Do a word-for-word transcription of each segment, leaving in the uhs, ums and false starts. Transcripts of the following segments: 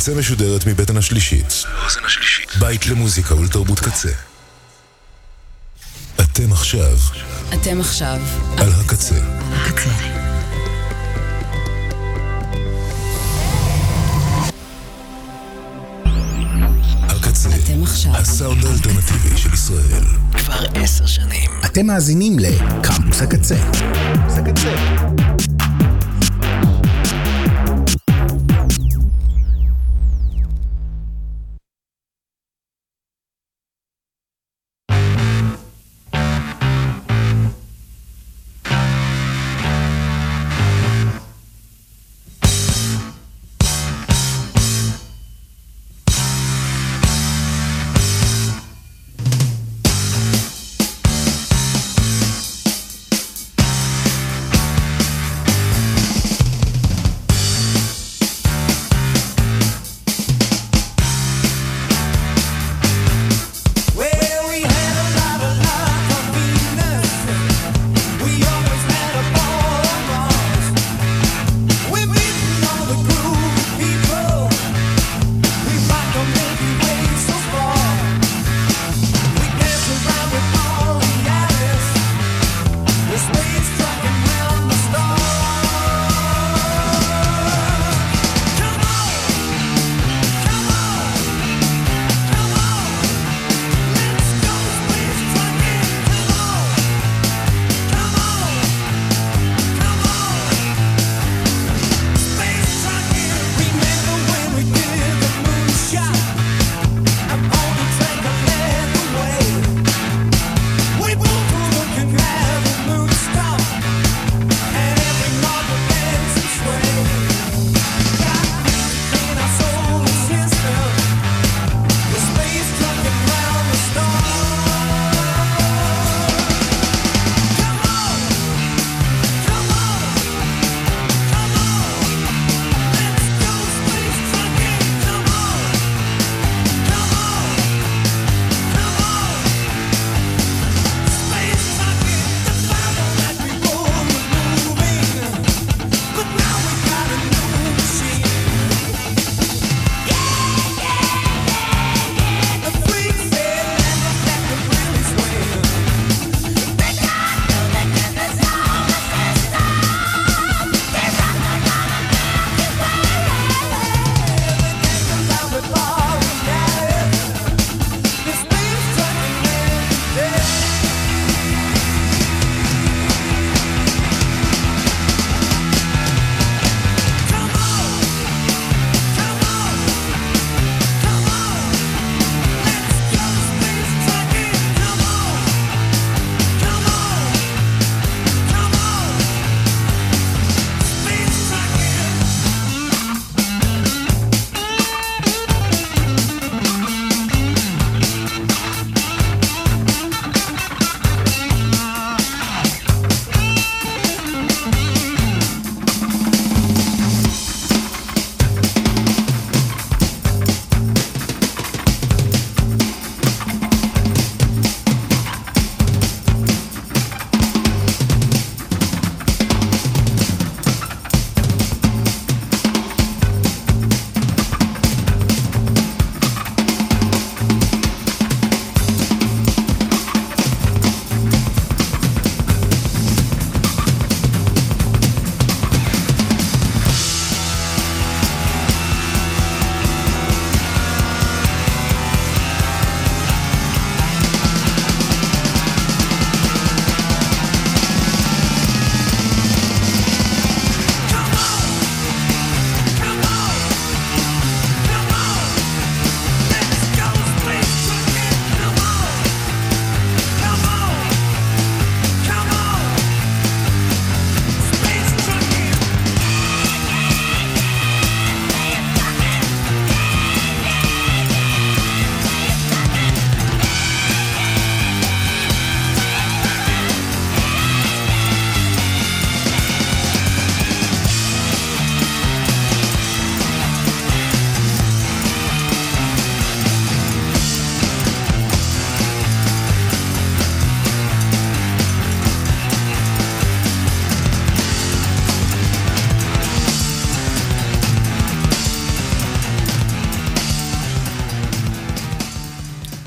הקצה משודרת מבטן השלישית. האוזן השלישית. בית למוזיקה ולתרבות קצה. אתם עכשיו. אתם עכשיו. על הקצה. הקצה. הקצה. אתם עכשיו. הסאונד האלטרנטיבי של ישראל. כבר עשר שנים. אתם מאזינים לקמפוס הקצה. קמפוס הקצה.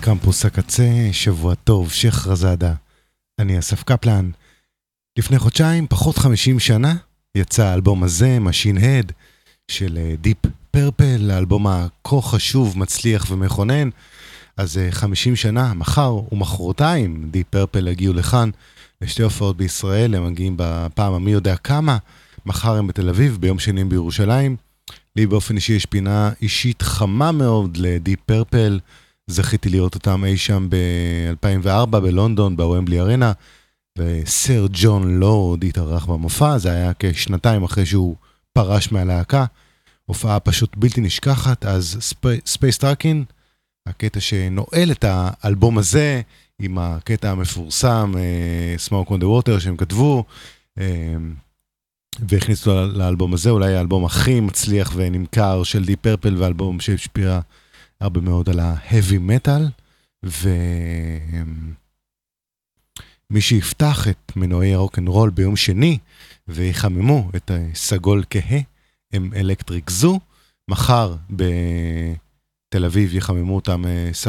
קמפוס הקצה, שבוע טוב, שייח רזאדה. אני אסף קפלן. לפני חודשיים, פחות חמישים שנה, יצא האלבום הזה, Machine Head, של דיפ פרפל, האלבום הכה חשוב, מצליח ומכונן. אז חמישים שנה, מחר ומחרתיים, דיפ פרפל הגיעו לכאן לשתי הופעות בישראל, הם מגיעים בפעם המי יודע כמה, מחר הם בתל אביב, ביום שני בירושלים. לי באופן אישי יש פינה אישית חמה מאוד לדיפ פרפל, זכיתי לראות אותם אי שם ב-אלפיים וארבע בלונדון, בוומבלי ארנה, וסר ג'ון לורד התארח במופע, זה היה כשנתיים אחרי שהוא פרש מהלהקה, הופעה פשוט בלתי נשכחת. אז ספייס טראקין, הקטע שנועל את האלבום הזה, עם הקטע המפורסם, Smoke on the Water שהם כתבו, והכניסו לאלבום הזה, אולי האלבום הכי מצליח ונמכר של דיפ פרפל, ואלבום שהשפיע הרבה מאוד על ההאבי מטל, ומי שיפתח את מנועי הרוק'נ'רול ביום שני, ויחממו את הסגול כהה, הם אלקטריק זו. מחר בתל אביב יחממו אותם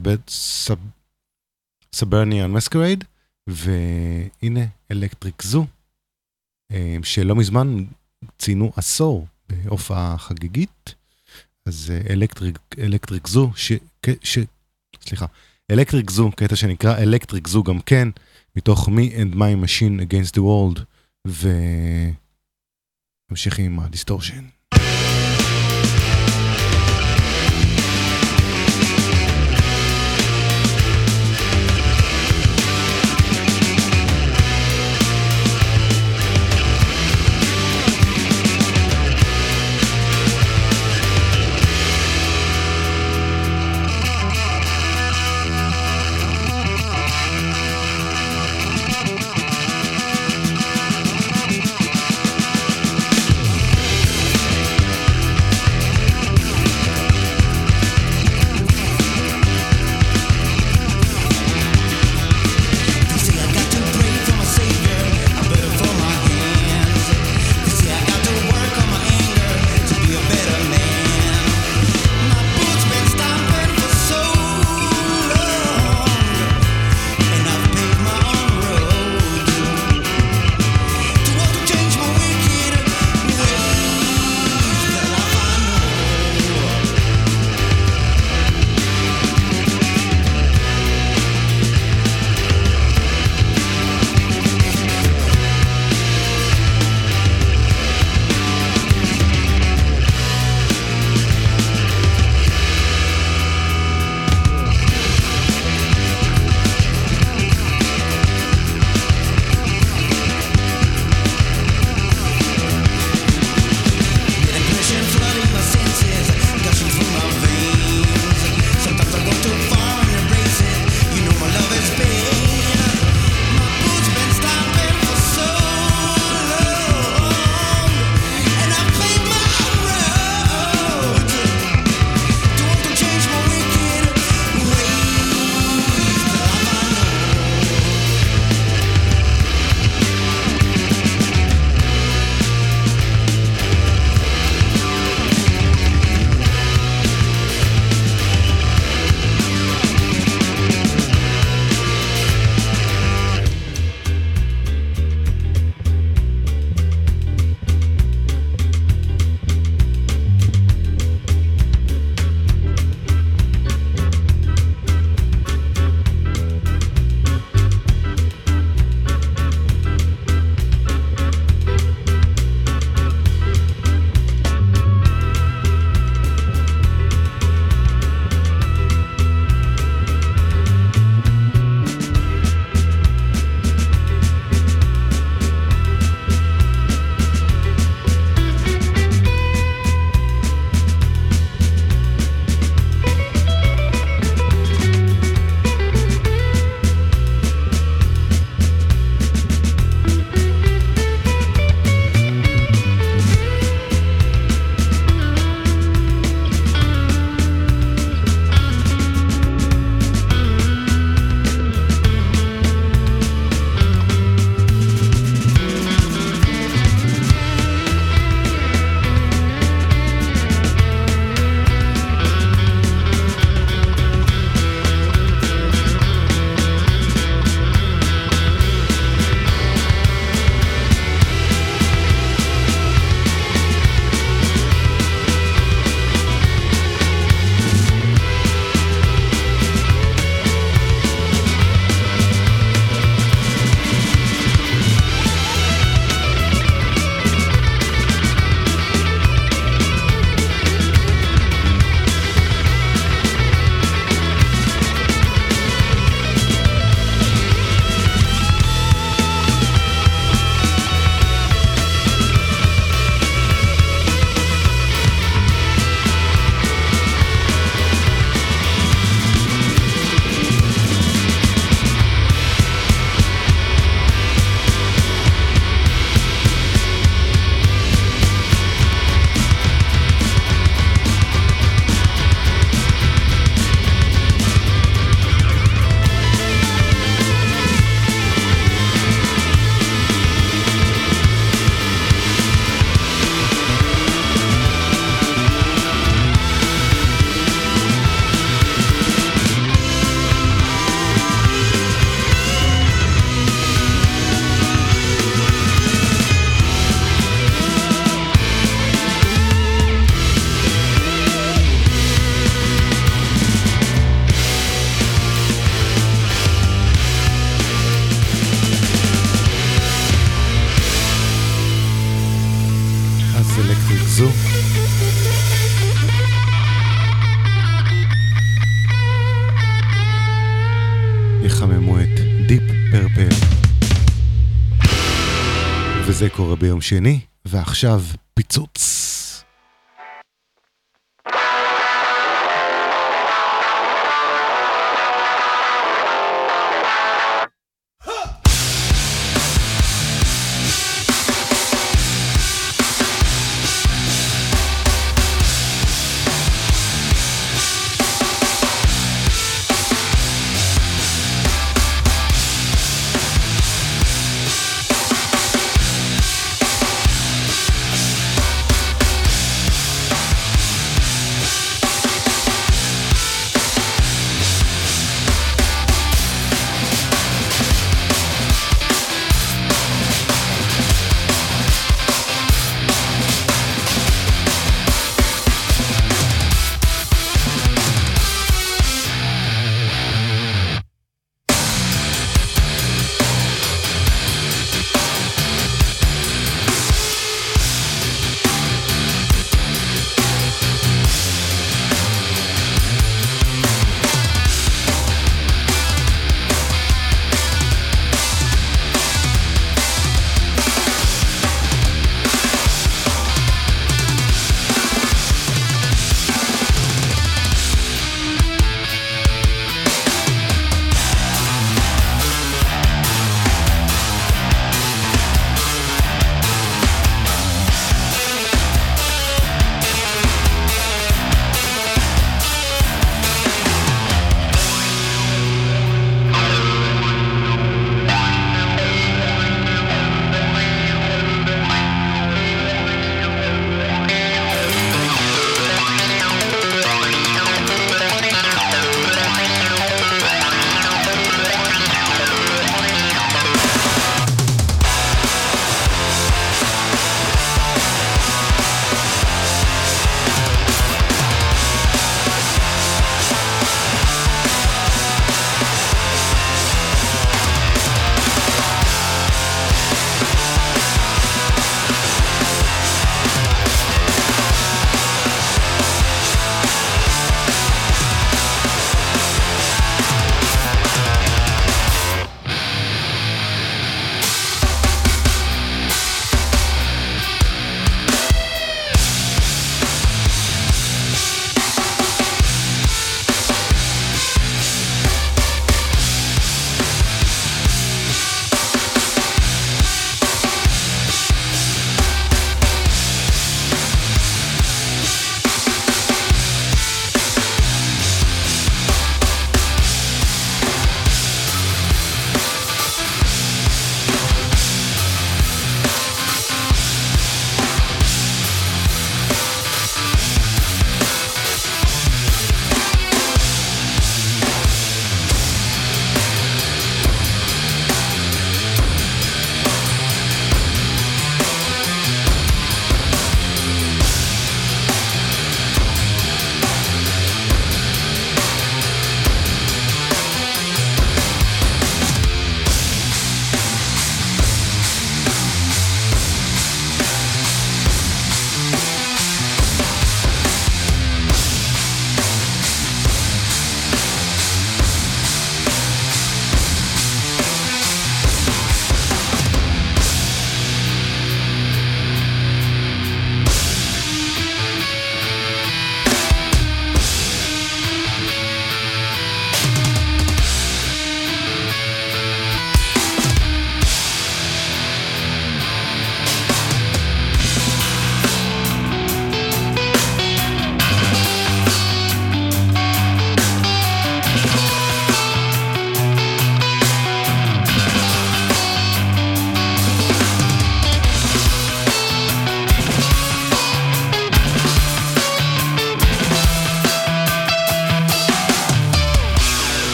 סברניאן מסקרייד, והנה אלקטריק זו, שלא מזמן ציינו עשור בהופעה חגיגית. אז אלקטריק, אלקטריק זו, ש, ש, סליחה, אלקטריק זו, קטע שנקרא אלקטריק זו גם כן, מתוך Me and My Machine Against the World, והמשיכים עם הדיסטורשן. הקצה קורה ביום שני, ועכשיו פיצוץ.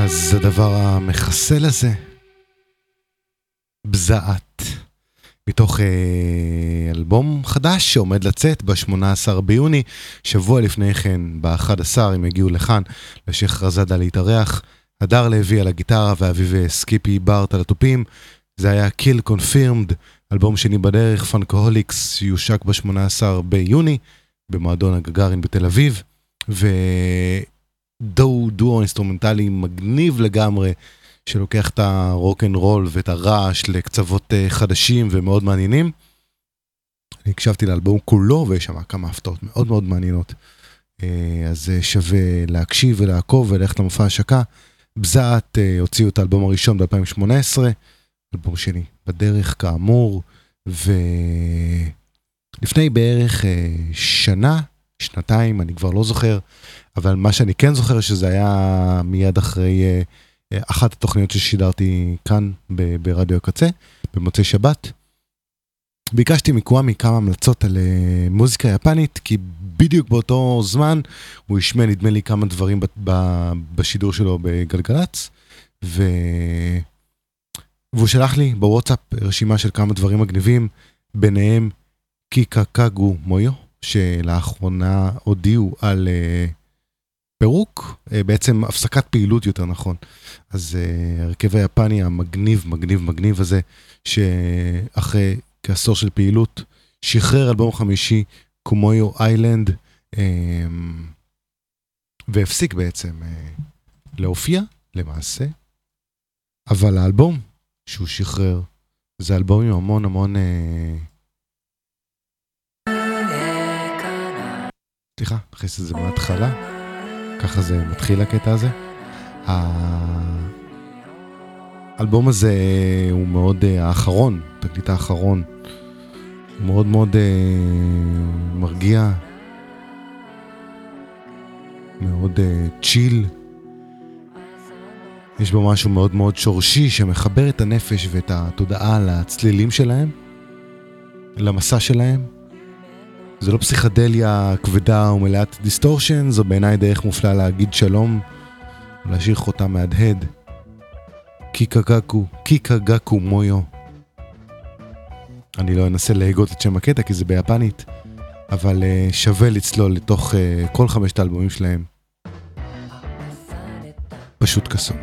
אז הדבר המחסל הזה, בזעת, מתוך אה, אלבום חדש שעומד לצאת ב-שמונה עשר ביוני, שבוע לפני כן, ב-אחד עשר, הם הגיעו לכאן, לשייח רזאדה להתארח, הדר לוי על הגיטרה ואביב סקיפי בארט על הטופים, זה היה Kill Confirmed, אלבום שני בדרך, פאנקהוליקס, יושק ב-שמונה עשר ביוני, במועדון הגגארין בתל אביב, ודו דואו אינסטרומנטלי מגניב לגמרי, שלוקח את הרוק אנד רול ואת הרעש לקצוות חדשים ומאוד מעניינים. אני הקשבתי לאלבום כולו, ויש שם כמה הפתעות מאוד מאוד מעניינות. אז שווה להקשיב ולעקוב וללכת למופע השקה. בזעת הוציאו את האלבום הראשון ב-אלפיים שמונה עשרה, אלבום שני בדרך כאמור, ולפני בערך שנה, שנתיים, אני כבר לא זוכר, אבל מה שאני כן זוכר שזה היה מיד אחרי אחת התוכניות ששידרתי כאן ב- ברדיו הקצה, במוצאי שבת. ביקשתי מקוואמי כמה המלצות על מוזיקה יפנית, כי בדיוק באותו זמן הוא ישמע נדמה לי כמה דברים ב- ב- בשידור שלו בגלגלץ, ו... והוא שלח לי בוואטסאפ רשימה של כמה דברים מגניבים, ביניהם קיקקגו מויו, שלאחרונה הודיעו על uh, פירוק, uh, בעצם הפסקת פעילות יותר נכון. אז uh, הרכב היפני המגניב, מגניב, מגניב הזה, שאחרי כעשור של פעילות, שחרר אלבום חמישי, קומויו איילנד, um, והפסיק בעצם uh, להופיע, למעשה. אבל האלבום שהוא שחרר, זה אלבום עם המון המון... Uh, סליחה, נכנס את זה מההתחלה, ככה זה מתחיל הקטע הזה. האלבום הזה הוא מאוד האחרון, תקליט האחרון, הוא מאוד מאוד מרגיע, מאוד צ'יל, יש בו משהו מאוד מאוד שורשי שמחבר את הנפש ואת התודעה לצלילים שלהם, למסע שלהם. זה לא פסיכדליה כבדה ומלאת דיסטורשן, זו בעיניי דרך מופלאה להגיד שלום, ולהשאיר חותם מהדהד. קיקגקו, קיקגקו מויו. אני לא אנסה להגות את שם הקטע כי זה ביפנית, אבל uh, שווה לצלול לתוך uh, כל חמשת האלבומים שלהם. פשוט קסום.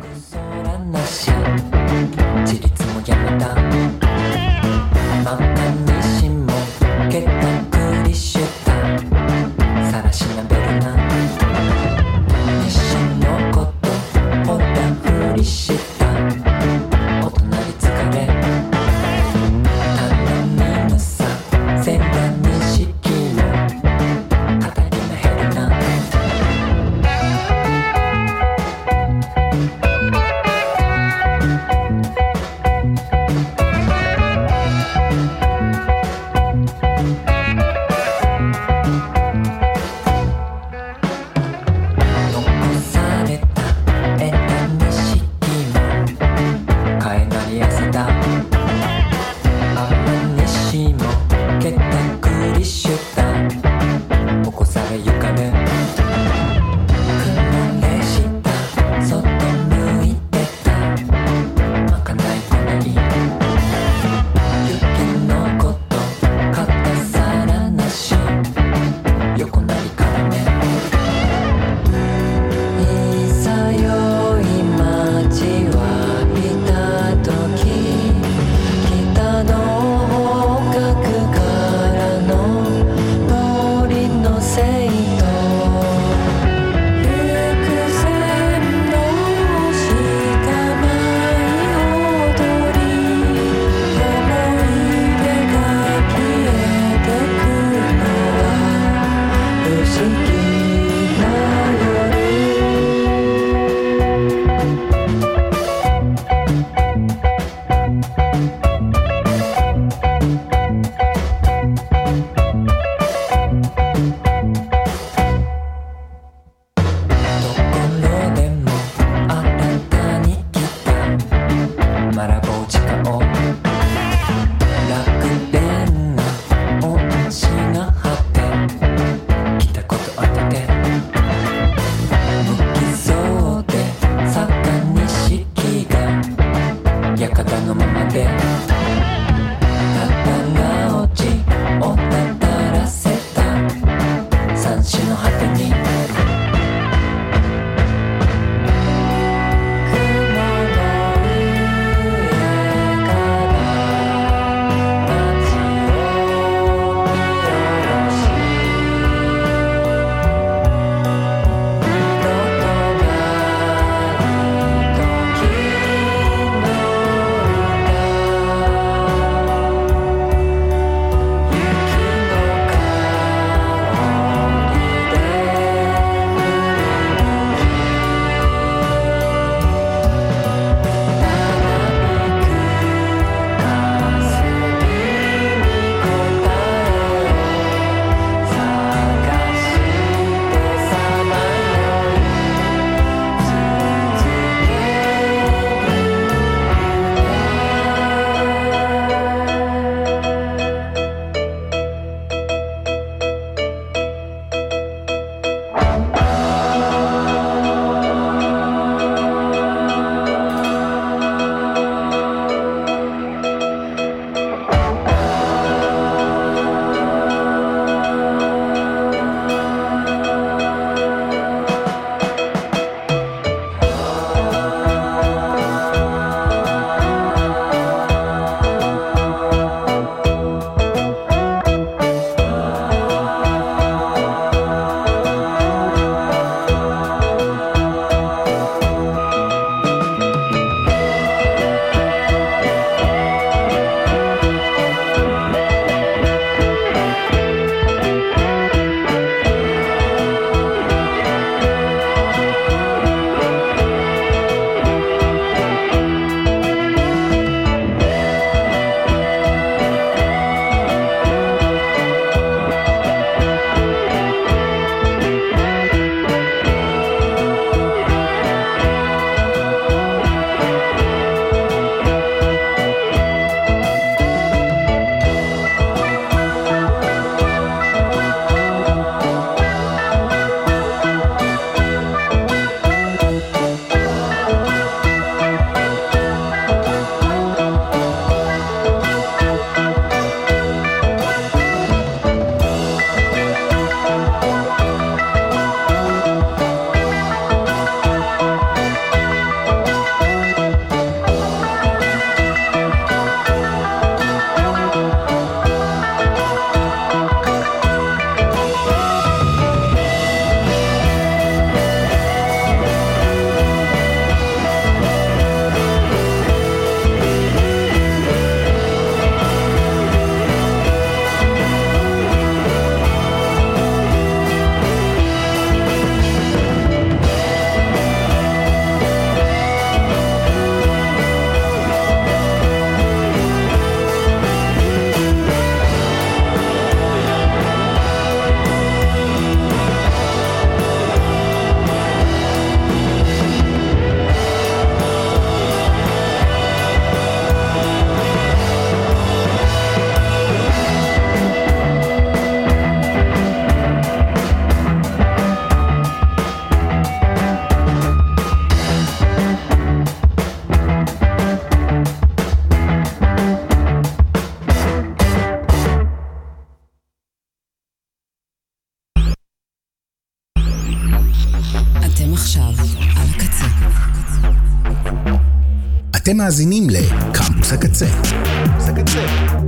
אתם מאזינים לקמפוס הקצה. קמפוס הקצה.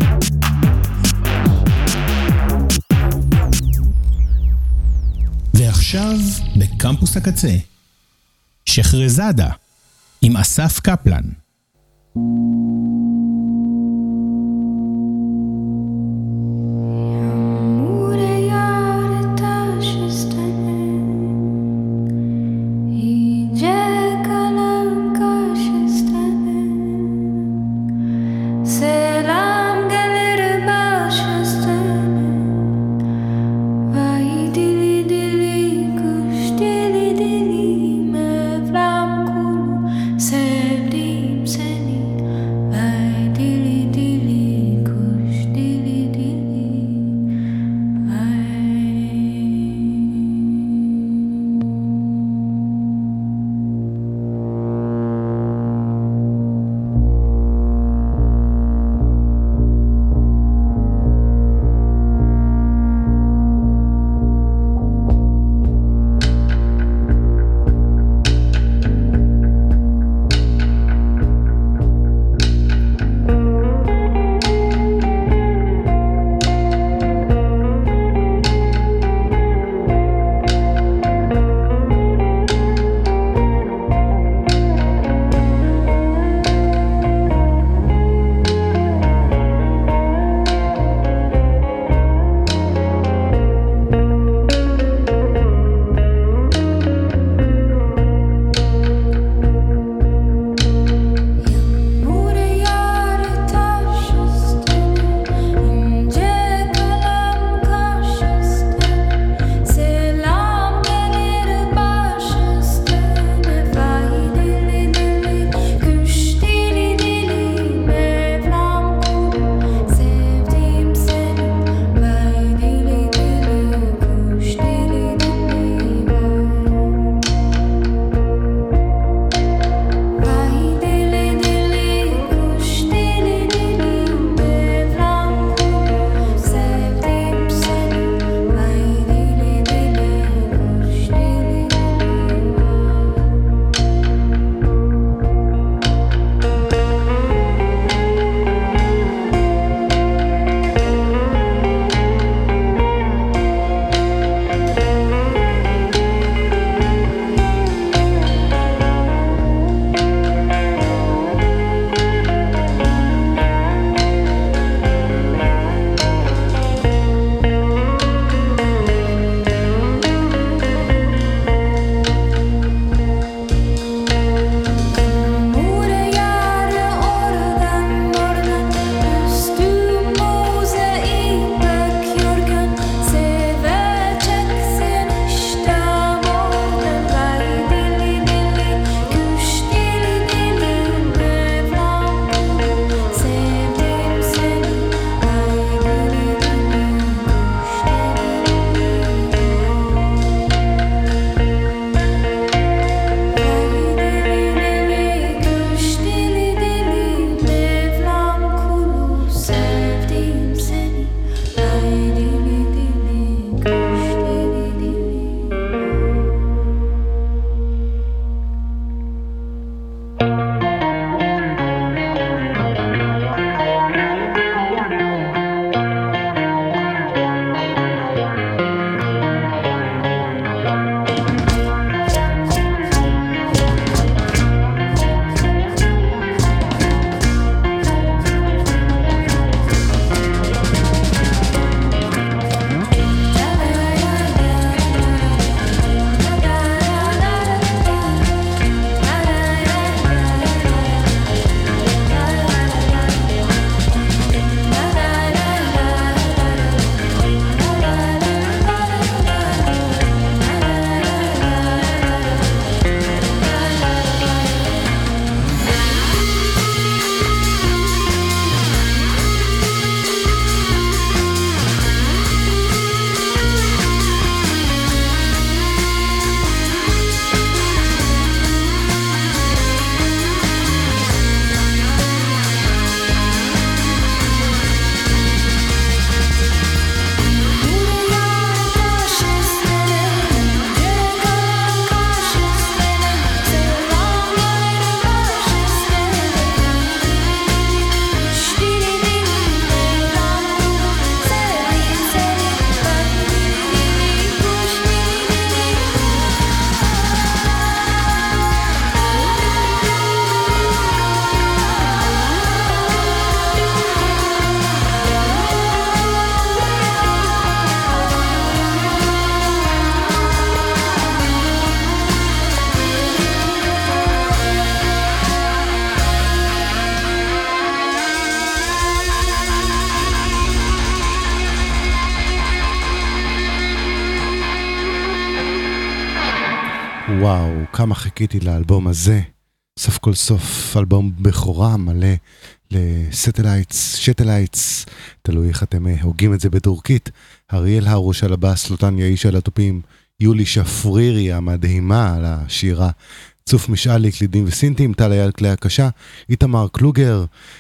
ועכשיו בקמפוס הקצה, שחרזאדה עם אסף קפלן. וואו, כמה חיכיתי לאלבום הזה. סוף כל סוף, אלבום בכורה מלא לסטלייטס, שטלייטס, תלוי איך אתם הוגים את זה בטורקית. אריאל הרוש על הבאס, לוטן יאיש על הטופים, יולי שפרירי המדהימה על השירה, צוף משאלי, קלידים וסינטים, טל אייל כלי הקשה, איתמר קלוגר,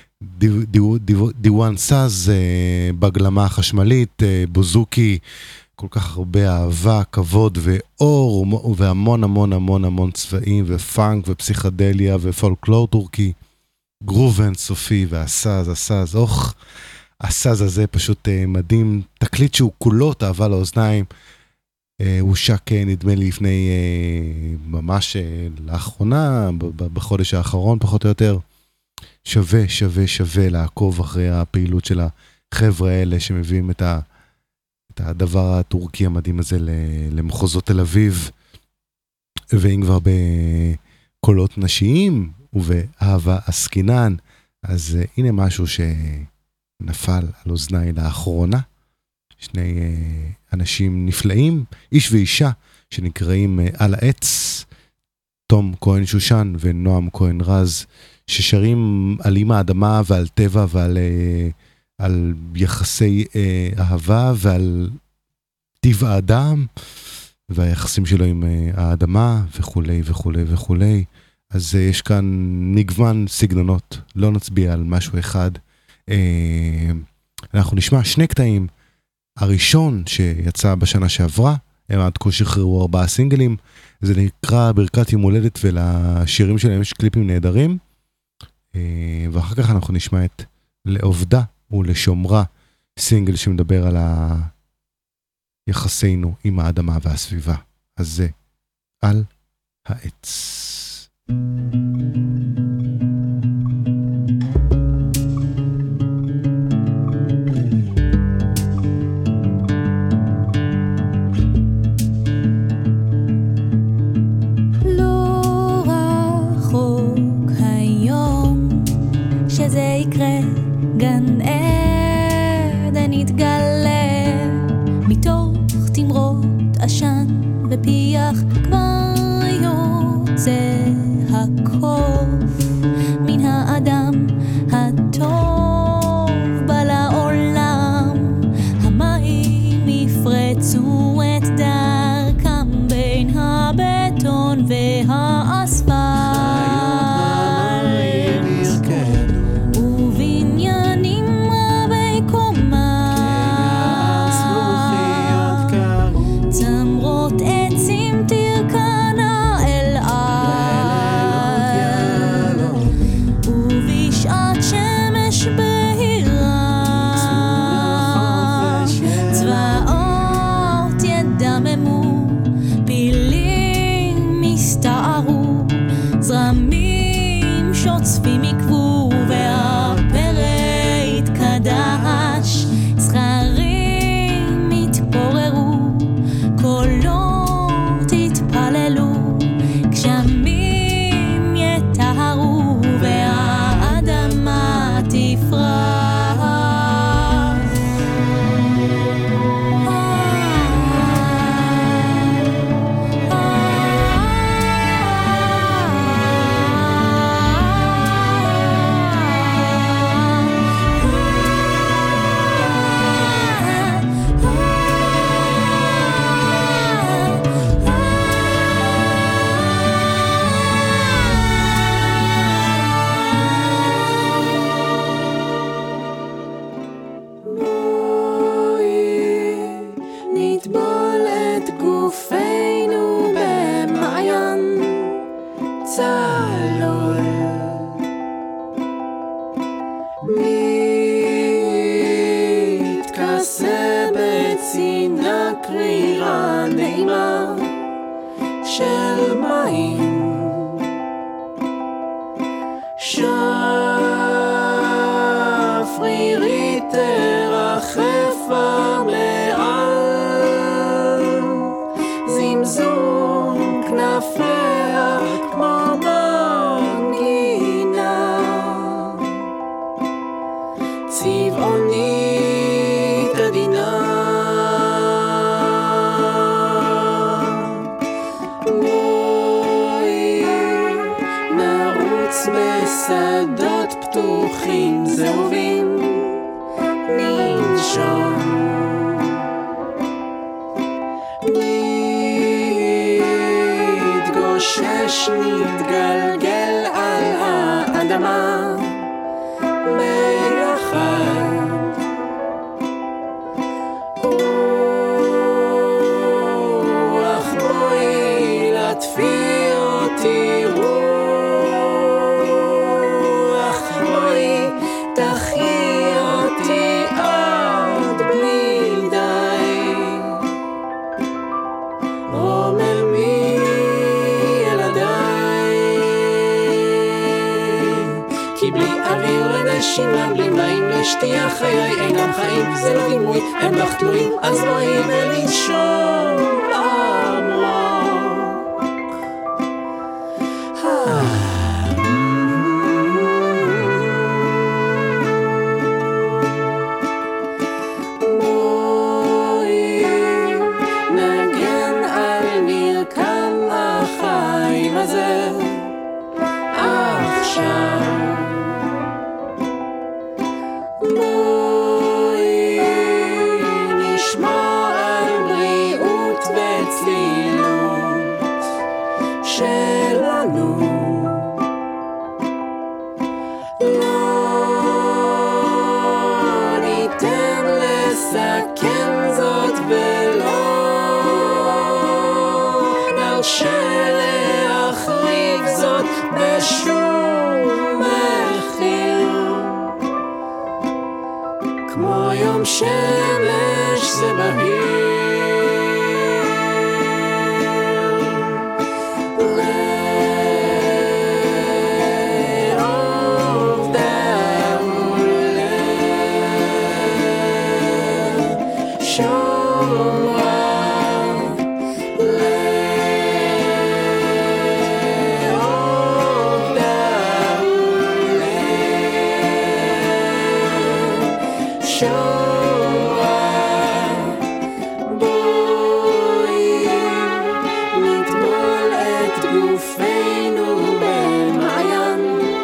דיוואן סאז, בגלמה החשמלית, בוזוקי, כל כך הרבה אהבה, כבוד ואור, והמון המון המון המון צבעים, ופאנק ופסיכדליה ופולקלור טורקי, גרוב אינסופי, והסאז, הסאז, אוח, הסאז הזה פשוט מדהים, תקליט שהוא כולו תאווה לאוזניים, הוא שק נדמה לי לפני ממש לאחרונה, בחודש האחרון פחות או יותר, שווה שווה שווה לעקוב אחרי הפעילות של החבר'ה האלה שמביאים את ה... את הדבר הטורקי המדהים הזה למחוזות תל אביב, ואם כבר בקולות נשיים ובאהבה עסקינן, אז הנה משהו שנפל על אוזניי לאחרונה, שני אנשים נפלאים, איש ואישה שנקראים על העץ, תום כהן שושן ונועם כהן רז, ששרים על אימא האדמה ועל טבע ועל... על יחסי אה, אהבה ועל טבע האדם והיחסים שלו עם אה, האדמה וכולי וכולי וכולי. אז אה, יש כאן מגוון סגנונות, לא נצביע על משהו אחד. אה, אנחנו נשמע שני קטעים. הראשון שיצא בשנה שעברה, הם עד כה שחררו ארבעה סינגלים, זה נקרא ברכת יום הולדת, ולשירים שלהם יש קליפים נהדרים. אה, ואחר כך אנחנו נשמע את לעובדה ולשומרה, סינגל שמדבר על יחסינו עם האדמה והסביבה. אז זה על העץ. לא רחוק היום שזה יקרה, גן עדן יתגלה מתוך תמרות עשן ופיח, כבר יוצא הקוף מן האדם הטוב בא לעולם, המים יפרצו את דרכם בין הבטון והאספלט, זרמים שוצפים עקבו והפרא התקדש, זכרים התפוררו, קולות התפללו, גשמים יטהרו והאדמה תפרח. זמזום כנפיה כמו מנגינה לרוץ בשדות פתוחים זהובים, ננשום, נתגושש, נתגלגל על האדמה ביחד. רוח בואי לטפי אותי, רוח בואי תחי אותי עד בלי די. רומל מי ילדיי, כי בלי אוויר לנשימה, בלי מים לשתייה, חיי אינם חיים, זה לא דימוי, הם לך תלויים, אז בואי וננשום עמוק. בואי נגן על מרקם החיים הזה עכשיו. בואי נשמור על בריאות וצלילות שלנו. לא ניתן לסכן זאת ולא נרשה להחריב זאת בשום מחיר. כמו יום שמש זה בהיר, לאהוב דאולה, שומרה, לאהוב דאולה, שומרה. בואי נטבול את גופנו במעיין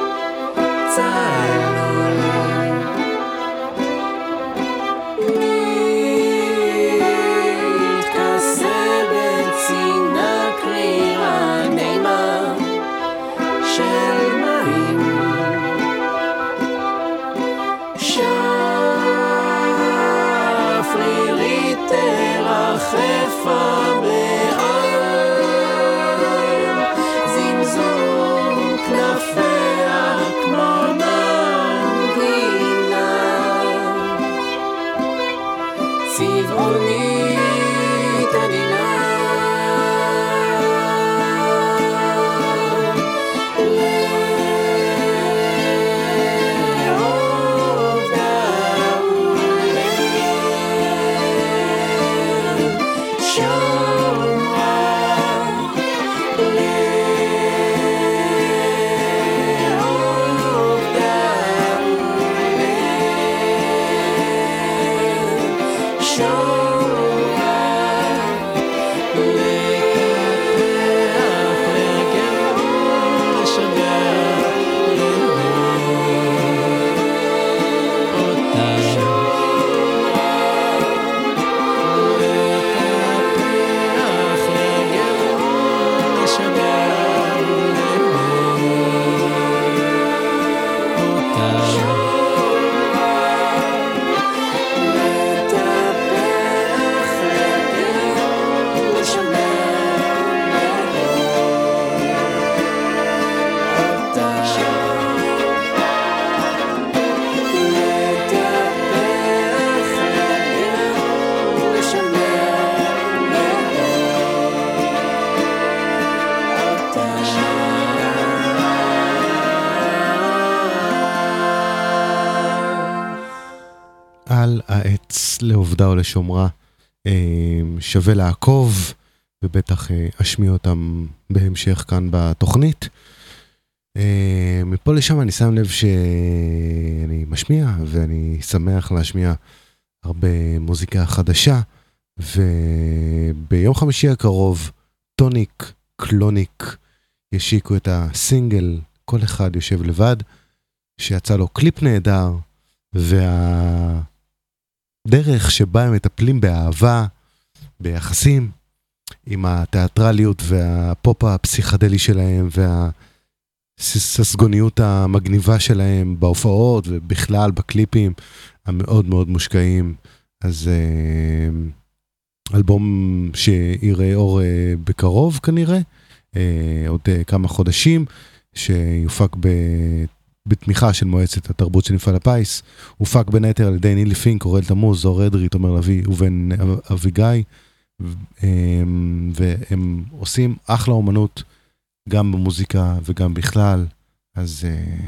צלול, נתכסה בצינה קרירה נעימה של מים, שפרירית תרחף המעל, זמזום כנפיה כמו מנגינה צבעונית עדינה. לאהוב דאולה, שומרה, לאהוב דאולה, שומרה, לקפח לרגל לשגר אותה, שומרה, לקפח לרגל לשגר אותה, שומרה, לטפח רגל על העץ לעובדה או לשומרה. שווה לעקוב, ובטח אשמיע אותם בהמשך כאן בתוכנית. מפה לשם אני שם לב שאני משמיע, ואני שמח להשמיע הרבה מוזיקה חדשה, וביום חמישי הקרוב טוניק קלוניק ישיקו את הסינגל כל אחד יושב לבד, שיצא לו קליפ נהדר, והדרך שבה הם מטפלים באהבה, ביחסים, עם התיאטרליות והפופ הפסיכדלי שלהם, והססגוניות המגניבה שלהם בהופעות, ובכלל בקליפים המאוד מאוד מושקעים. אז אלבום שיראה אור בקרוב כנראה, עוד כמה חודשים, שיופק ב... בתמיכה של מועצת התרבות של מפעל הפיס, הופק בין היתר על ידי נילי פינק, אוראל תמוז, אור אדרי, תומר לוי ובן אביגי, והם עושים אחלה אומנות, גם במוזיקה וגם בכלל. אז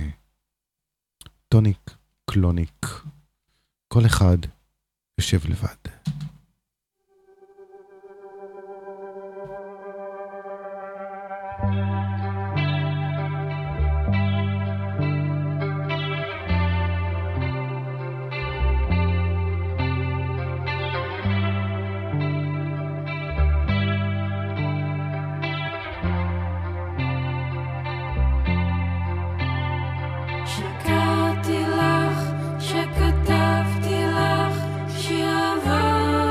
טוניק, קלוניק, כל אחד יושב לבד. שקראתי לך, שכתבתי לך שיר אהבה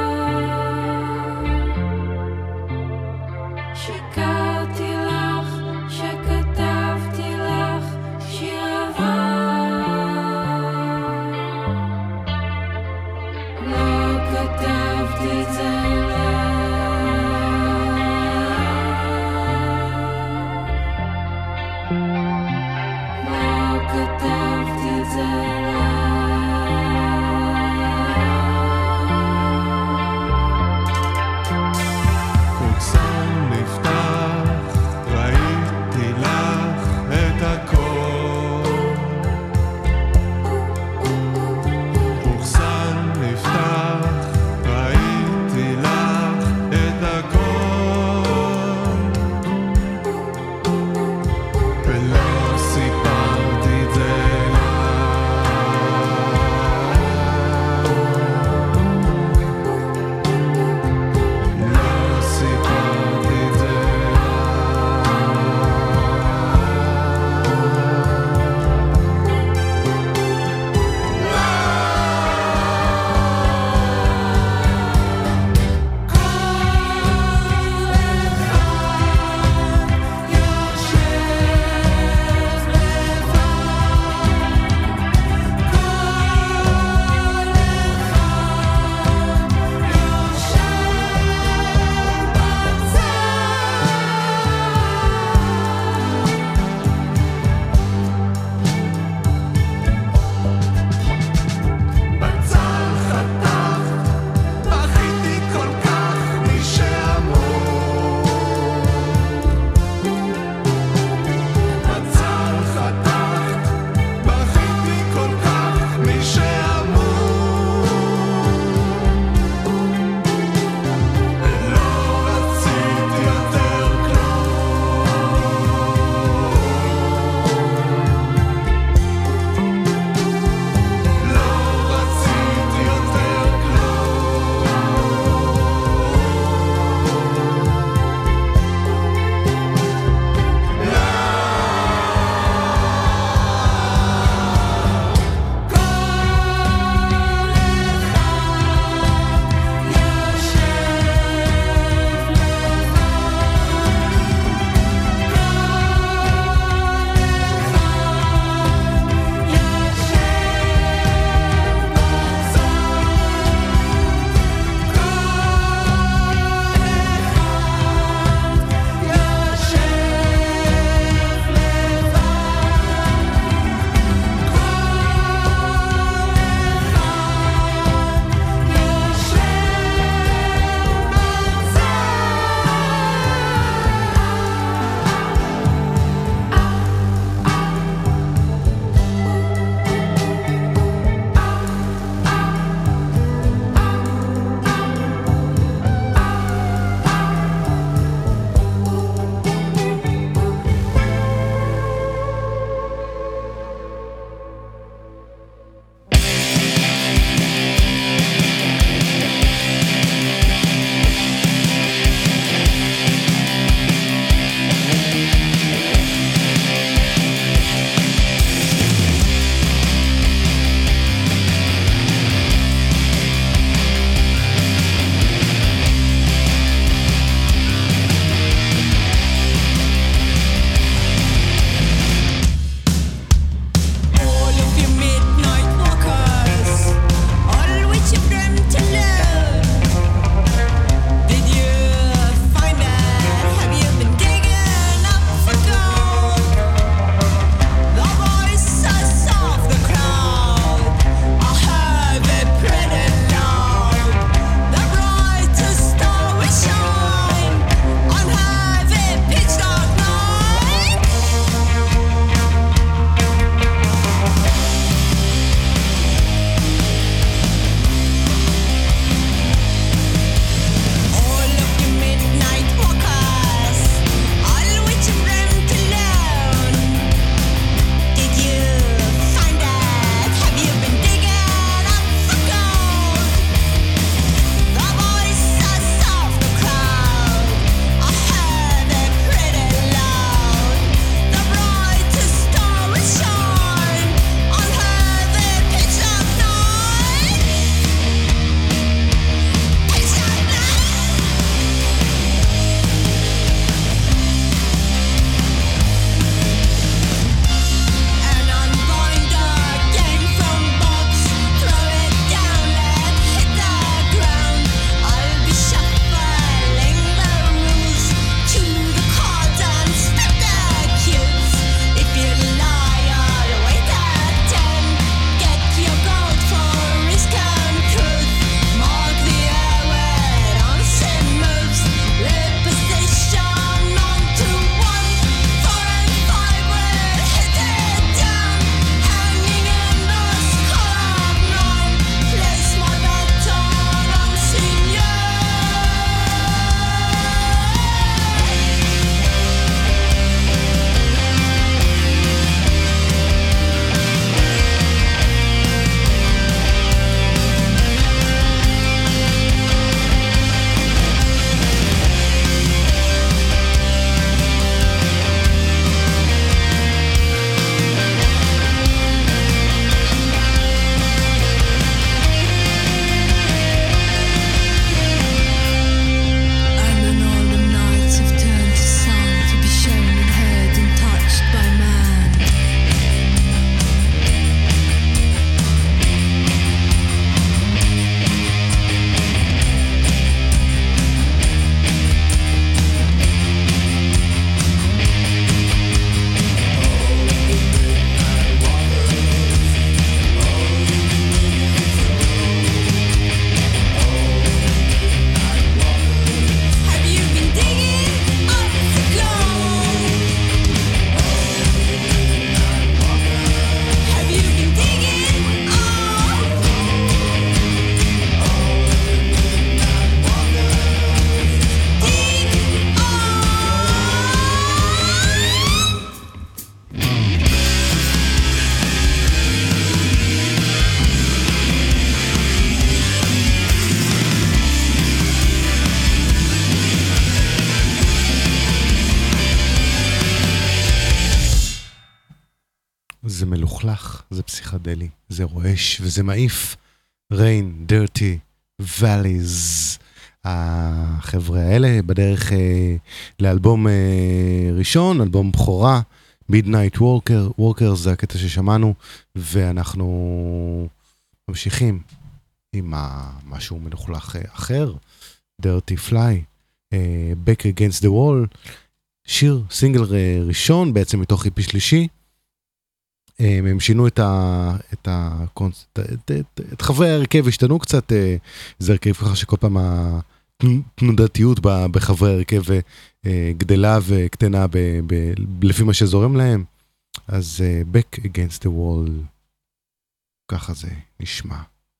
זה מלוכלך, זה פסיכדלי, זה רועש וזה מעיף. Rain, Dirty, Valleys. החבר'ה האלה בדרך אה, לאלבום אה, ראשון, אלבום בכורה, Midnight Worker, Workers, זה הקטע ששמענו, ואנחנו ממשיכים עם משהו מלוכלך אחר, Dirty Fly, אה, Back Against the Wall, שיר סינגל ראשון, בעצם מתוך איפי שלישי, הם שינו את ה... את ה... את, את, את חברי הרכב, השתנו קצת, זה הרכב ככה שכל פעם התנודתיות בחברי הרכב גדלה וקטנה ב, ב, לפי מה שזורם להם, אז Back Against the Wall, ככה זה נשמע.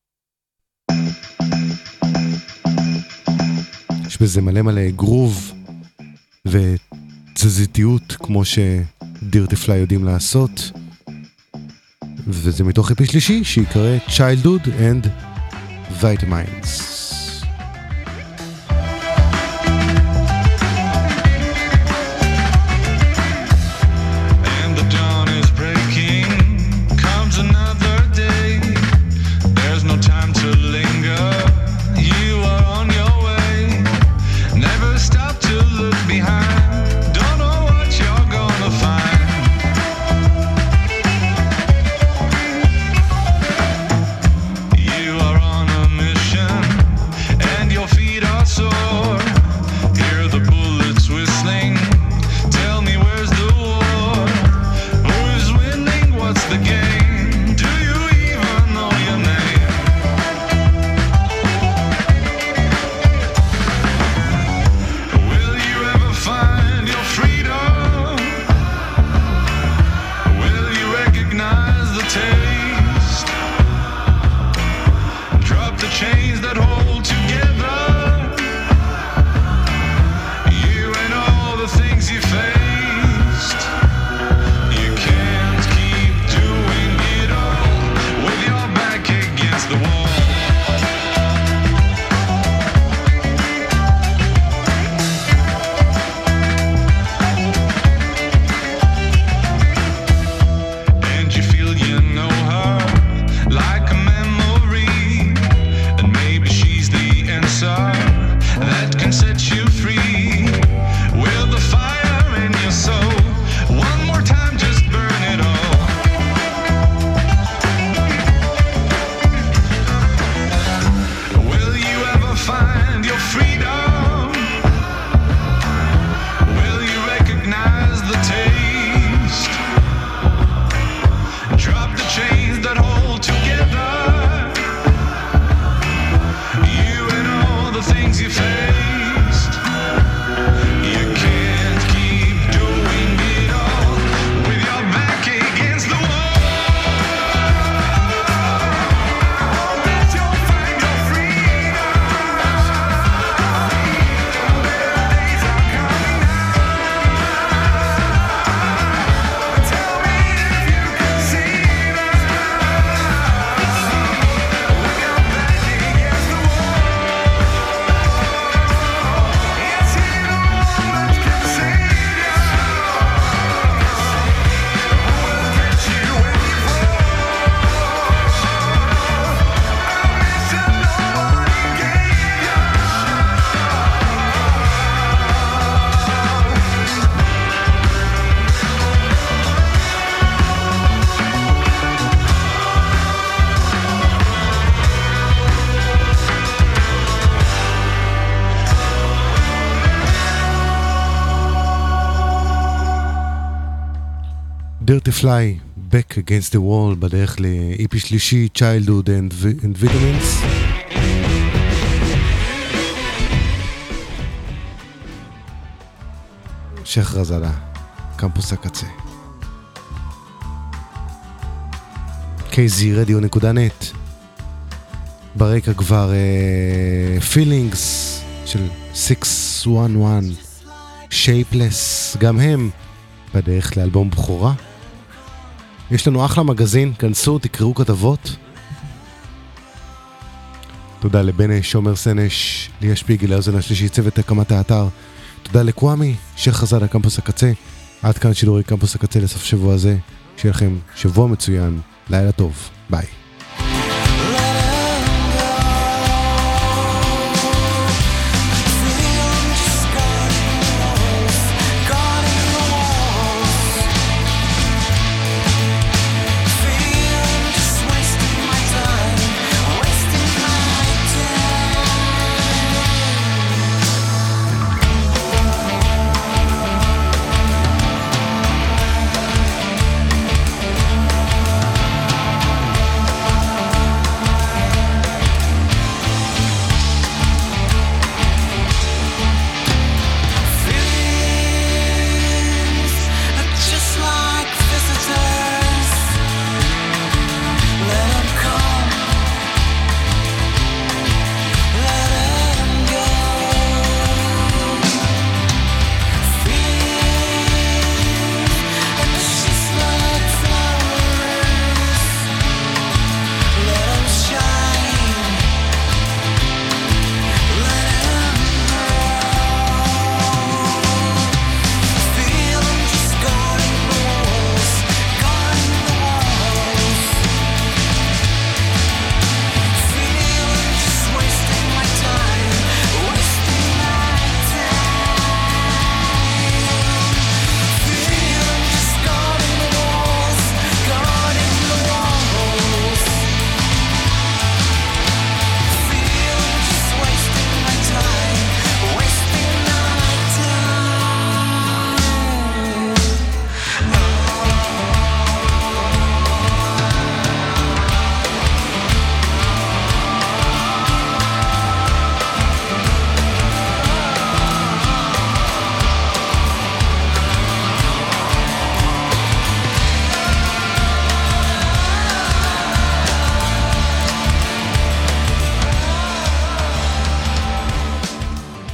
יש בזה מלא מלא גרוב ותזזיתיות כמו שדירטי פליי יודעים לעשות, וזה מתוך איפי שלישי שיקרא Childhood and Vitamins. Dirty Fly, Back Against the Wall, בדרך לאיפי שלישי, Childhood and, and Vitamins. שייח רזאדה, קמפוס הקצה. קיי זי רדיו נקודה נט. ברקע כבר uh, Feelings של שש מאות ואחת, Shapeless, גם הם בדרך לאלבום בכורה. יש לנו אחלה מגזין, כנסו, תקראו כתבות. תודה לבני שומר סנש, ליה שפיגל, האוזן השלישי, צוות הקמת האתר. תודה לקוואמי, שייח רזאדה, קמפוס הקצה. עד כאן שידורי קמפוס הקצה לסוף שבוע הזה. שיהיה לכם שבוע מצוין, לילה טוב, ביי.